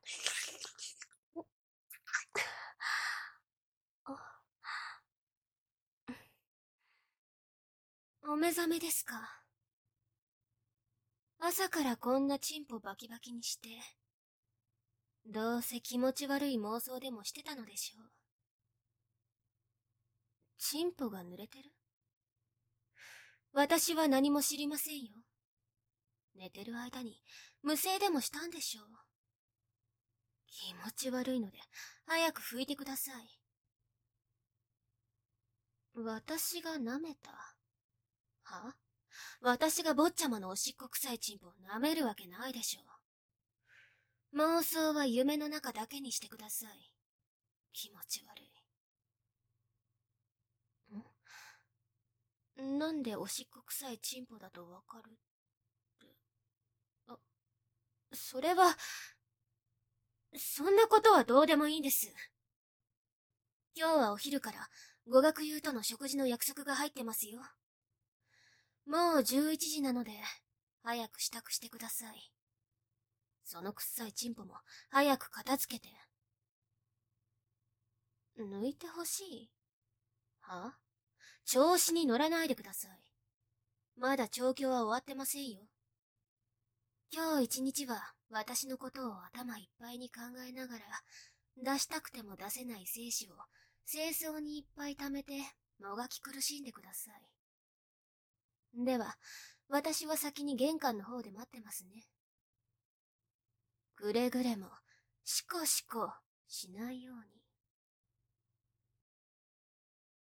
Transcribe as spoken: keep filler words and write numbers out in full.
お目覚めですか？朝からこんなチンポバキバキにして、どうせ気持ち悪い妄想でもしてたのでしょう。チンポが濡れてる？私は何も知りませんよ。寝てる間に無声でもしたんでしょう。気持ち悪いので早く拭いてください。私が舐めた？は？私が坊ちゃまのおしっこ臭いチンポを舐めるわけないでしょう。妄想は夢の中だけにしてください。気持ち悪い。ん？なんでおしっこ臭いチンポだとわかるって。あ、それは、そんなことはどうでもいいんです。今日はお昼から語学友との食事の約束が入ってますよ。もうじゅういちじなので、早く支度してください。そのくっさいチンポも早く片付けて。抜いてほしい？は？調子に乗らないでください。まだ調教は終わってませんよ。今日一日は私のことを頭いっぱいに考えながら、出したくても出せない精子を清掃にいっぱい溜めてもがき苦しんでください。では、私は先に玄関の方で待ってますね。くれぐれも、シコシコしないように。